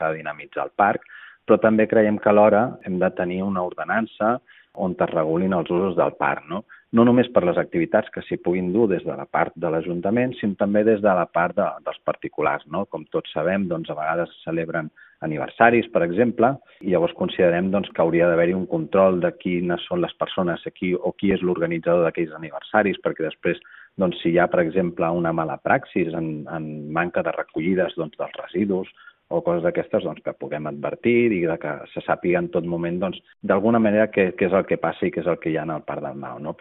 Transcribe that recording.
s'ha de dinamitzar el parc, però també creiem que alhora hem de tenir una ordenança on es regulin els usos del parc, no? No només per les activitats que s'hi puguin dur des de la part de l'Ajuntament, sinó també des de la part dels particulars, no? Com tots sabem, doncs, a vegades es celebren aniversaris, per exemple, i llavors considerem doncs, que hauria d'haver-hi un control de quines són les persones aquí o qui és l'organitzador d'aquells aniversaris, perquè després, doncs, si hi ha, per exemple, una mala praxis en manca de recollides doncs, dels residus o coses d'aquestes doncs, que puguem advertir i que se sàpiga en tot moment doncs, d'alguna manera què és el que passa i què és el que hi ha en el Parc del Nau, no?